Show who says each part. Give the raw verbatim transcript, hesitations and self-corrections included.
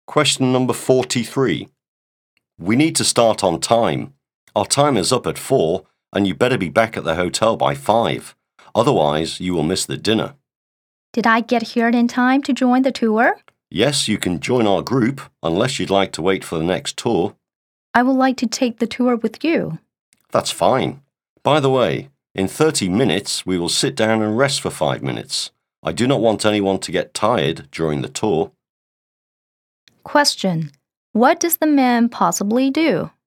Speaker 1: Question number forty-three. We need to start on time. Our time is up at four, and you better be back at the hotel by five. Otherwise, you will miss the dinner.
Speaker 2: Did I get here in time to join the tour?
Speaker 1: Yes, you can join our group, unless you'd like to wait for the next tour.
Speaker 2: I would like to take the tour with you.
Speaker 1: That's fine. By the way, in thirty minutes, we will sit down and rest for five minutes. I do not want anyone to get tired during the tour.
Speaker 2: Question: What does the man possibly do?